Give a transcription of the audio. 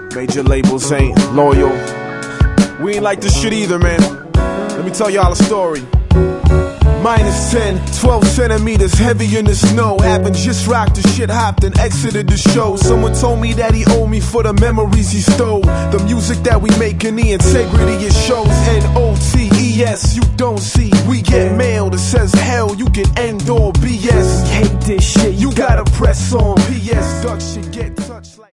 Major labels ain't loyal. We ain't like this shit either, man. Let me tell y'all a story. Minus 10, 12 centimeters heavy in the snow. Happened, just rocked the shit, hopped and exited the show. Someone told me that he owed me for the memories he stole. The music that we make and the integrity it shows. N-O-T-E-S, you don't see. We get mail that says hell, you can end all BS. Hate this shit, You gotta press on. P.S. Duck shit get touched like